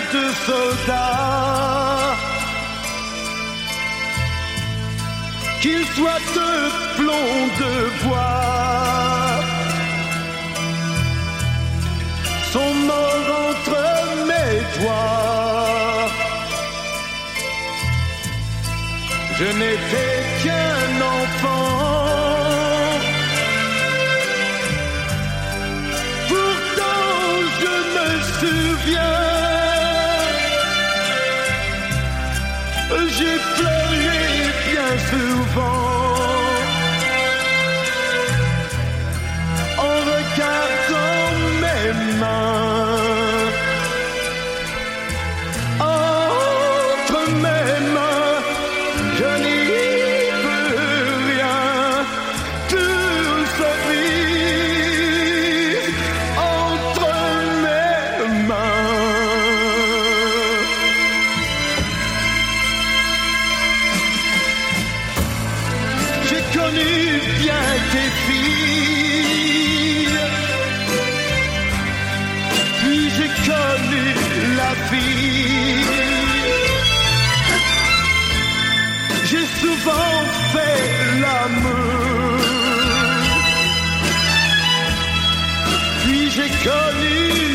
de soldat, qu'il soit de plomb, de bois, sont morts entre mes doigts. Je n'étais qu'un enfant, pourtant je me souviens, j'ai pleuré bien souvent en regardant mes mains. Entre mes mains, je n'y peux rien, tout se brise entre mes mains. J'ai connu bien tes filles, puis j'ai connu la vie. J'ai souvent fait l'amour, puis j'ai connu